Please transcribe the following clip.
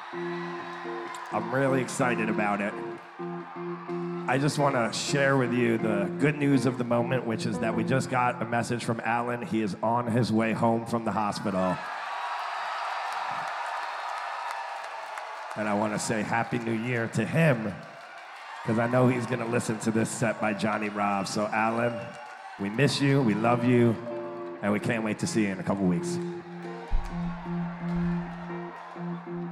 I'm really excited about it. I just want to share with you the good news of the moment, which is that we just got a message from Alan. He is on his way home from the hospital. And I want to say Happy New Year to him, because I know he's going to listen to this set by Johnny Robb. So Alan, we miss you, we love you, and we can't wait to see you in a couple weeks.